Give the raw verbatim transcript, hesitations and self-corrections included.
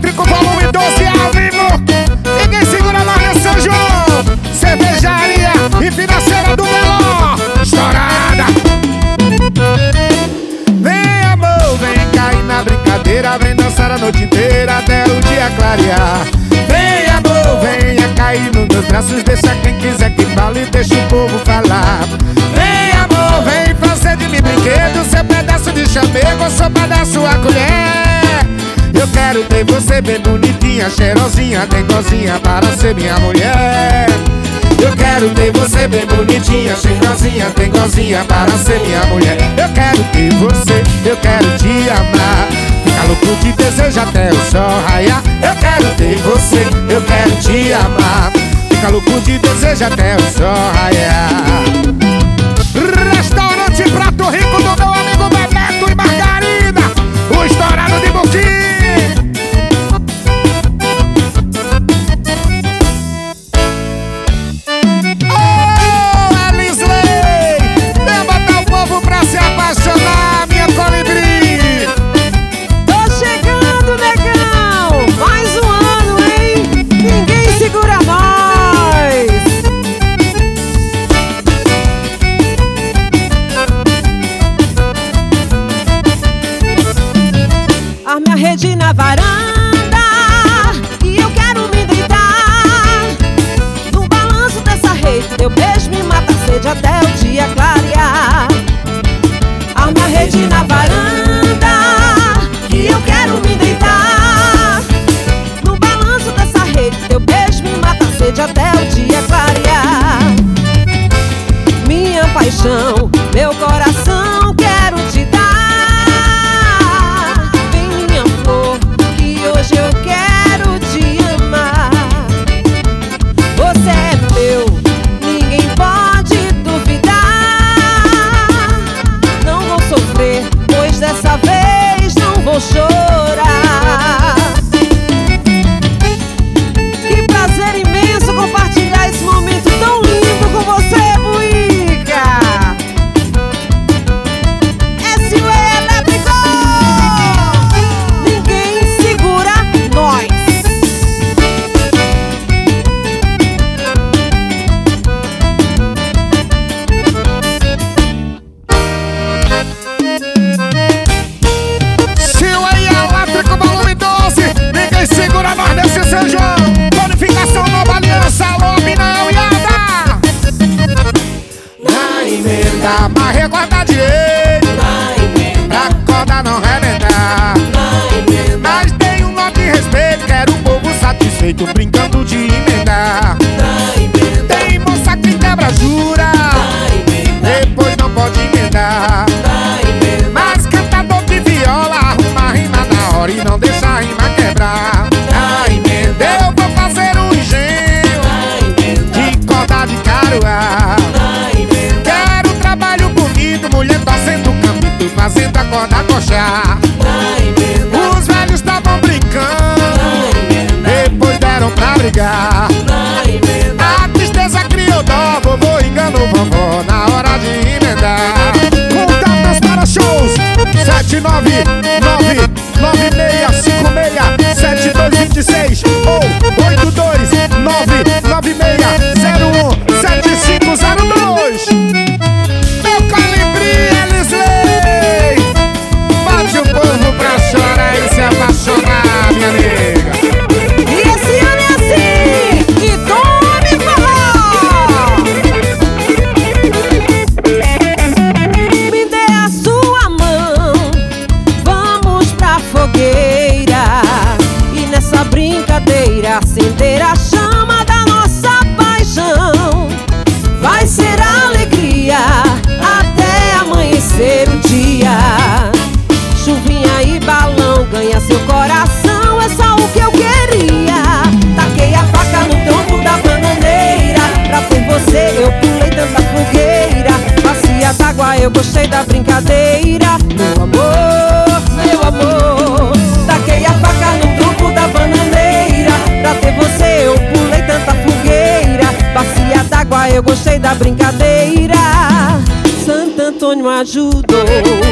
Elétrico, volume doze ao vivo. Ninguém segura nós nesse São João. Cervejaria e financeira do Meló. Estourada. Vem amor, vem cair na brincadeira. Vem dançar a noite inteira até o dia clarear. Vem amor, venha cair nos meus braços. Deixa quem quiser que fale, deixa o povo falar. Vem amor, vem fazer de mim brinquedo. Seu pedaço de chamego, eu sou pedaço a colher. Eu quero ter você bem bonitinha, cheirosinha, dengozinha, para ser minha mulher. Eu quero ter você bem bonitinha, cheirosinha, dengozinha, para ser minha mulher. Eu quero ter você, eu quero te amar. Fica louco de desejo até o sol raiar. Eu quero ter você, eu quero te amar. Fica louco de desejo até o sol raiar. Restaurante Prato Rico do meu amigo Bebeto e Margarida, o estourado de Buquim. Oh, Elisley, vem botar o povo pra se apaixonar, minha colibri. Tô chegando, negão, mais um ano, hein? Ninguém segura nós. Arme a rede na varanda e eu quero me deitar. No balanço dessa rede, teu beijo me mata a sede até o dia clarear. Arme a rede na varanda e eu quero me deitar. No balanço dessa rede, teu beijo me mata a sede até o dia clarear. Minha paixão, meu coração quero te dar. Hoje eu quero te amar. Você é meu, ninguém pode duvidar. Não vou sofrer, pois dessa vez não vou chorar. Que prazer imenso compartilhar esse momento tão lindo com você, Buica. S U E Elétrico. Ninguém segura nós. S U E Elétrico, volume doze. Ninguém segura nós nesse São João. Bonificação Nova Aliança, Lobe não ia dar. Na emenda, mas recorda direito. Pra corda não rebentar. Mas tem um nó de respeito, quero o povo satisfeito, brincando de emendar. Tem moça que quebra jura, depois não pode emendar. Mas cantador de viola arruma a rima na hora e não deixa a rima quebrar. Na emenda eu vou fazer um engenho de corda de caruá. Quero trabalho bonito, mulher torcendo o campito, fazendo a corda coxar. Os velhos estavam brincando, depois deram pra brigar. A tristeza criou dó, vovô enganou vovó na hora de emendar. Contatos para shows sete nove nove nove seis cinco seis sete dois dois seis ou oito dois nove nove seis zero um sete cinco zero dois. Meu colibri, Elisley, bate o povo pra chorar e se apaixonar, minha amiga. E esse ano é assim, e tome forró. Me dê a sua mão, vamos pra fogueira. E nessa brincadeira acender a chama da nossa paixão. Vai ser alegria até amanhecer o dia. Chuvinha e balão ganha seu coração, é só o que eu queria. Taquei a faca no tronco da bananeira. Pra ter você eu pulei tanta fogueira. Bacia d'água, eu gostei da brincadeira. Meu amor, meu amor. Taquei a faca no tronco da bananeira. Pra ter você eu pulei tanta fogueira. Bacia d'água, eu gostei da brincadeira. Santo Antônio ajudou